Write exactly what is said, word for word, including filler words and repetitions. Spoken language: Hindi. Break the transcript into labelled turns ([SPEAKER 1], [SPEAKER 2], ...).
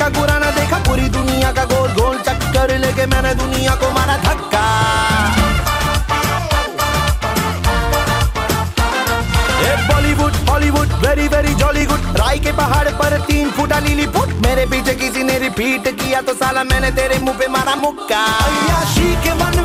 [SPEAKER 1] का बुरा ना देखा, पूरी दुनिया का गोल गोल चक्कर लेके मैंने दुनिया को मारा धक्का। Bollywood Hollywood very very jolly good, राय के पहाड़ पर तीन फुटा लीली फुट, मेरे पीछे किसी ने रिपीट किया तो साला मैंने तेरे मुंह पे मारा मुक्का। अय्याशी के मन